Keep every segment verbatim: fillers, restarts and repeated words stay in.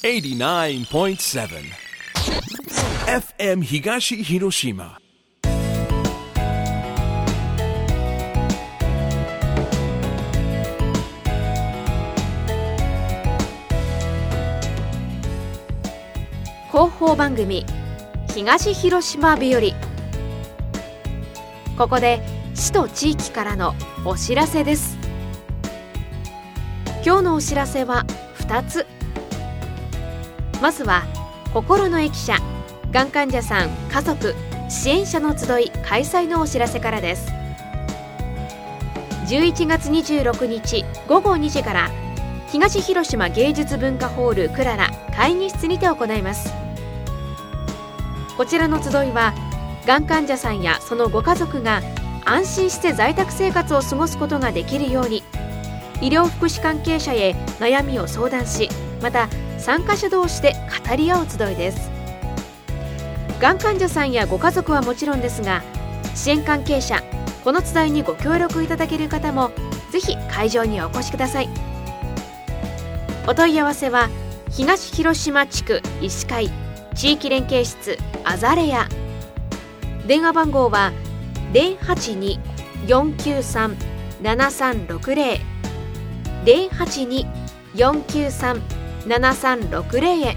エイティナインポイントセブン エフエム 東広島。 広報番組東広島日和。ここで市と地域からのお知らせです。今日のお知らせはふたつ。まずは心の駅舎がん患者さん家族支援者の集い開催のお知らせからです。じゅういちがつにじゅうろくにちごごにじから東広島芸術文化ホールクララ会議室にて行います。こちらの集いはがん患者さんやそのご家族が安心して在宅生活を過ごすことができるように、医療福祉関係者へ悩みを相談し、また参加者同士で語り合う集いです。がん患者さんやご家族はもちろんですが、支援関係者、この集いにご協力いただける方もぜひ会場にお越しください。お問い合わせは東広島地区医師会地域連携室アザレア。電話番号は ゼロはちに よんきゅうさん ななさんろくゼロ ゼロはちに よんきゅうさん ななさんろくゼロ へ。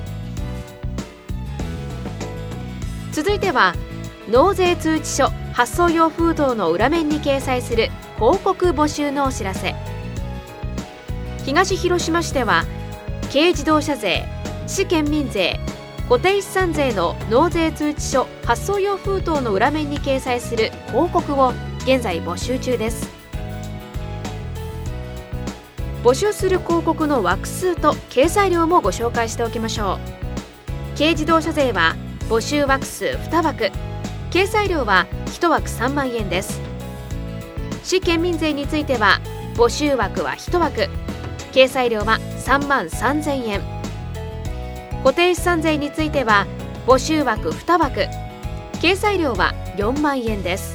続いては納税通知書発送用封筒の裏面に掲載する広告募集のお知らせ。東広島市では軽自動車税、市県民税、固定資産税の納税通知書発送用封筒の裏面に掲載する広告を現在募集中です。募集する広告の枠数と掲載量もご紹介しておきましょう。軽自動車税は募集枠数に枠、掲載量はいち枠さんまんえんです。市県民税については募集枠はいち枠、掲載量はさんまんさんぜんえん。固定資産税については募集枠に枠、掲載料はよんまんえんです。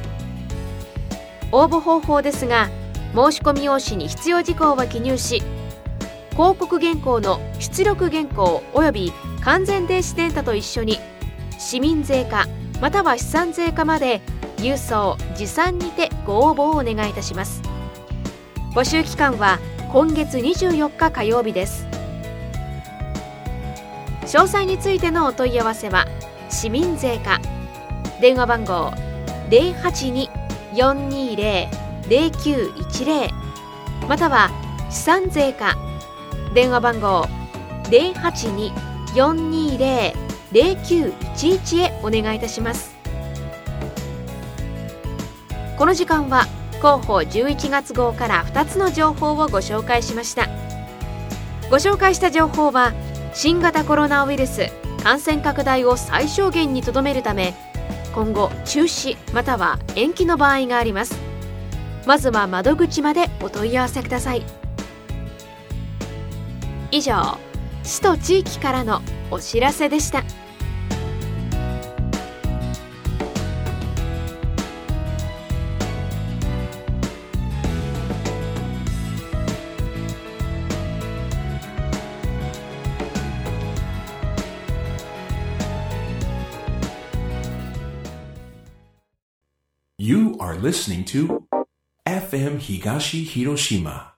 応募方法ですが、申し込み用紙に必要事項は記入し、広告原稿の出力原稿および完全電子データと一緒に市民税課または資産税課まで郵送持参にてご応募をお願いいたします。募集期間は今月にじゅうよっか火曜日です。詳細についてのお問い合わせは市民税課電話番号 ゼロはちに よんにゼロ ゼロきゅういちゼロ または資産税課電話番号 ゼロはちに よんにゼロ ゼロきゅういちいち へお願いいたします。この時間は広報じゅういちがつ号からふたつの情報をご紹介しました。ご紹介した情報は新型コロナウイルス感染拡大を最小限にとどめるため、今後中止または延期の場合があります。まずは窓口までお問い合わせください。以上、市と地域からのお知らせでした。 You are listening to エフエム 東広島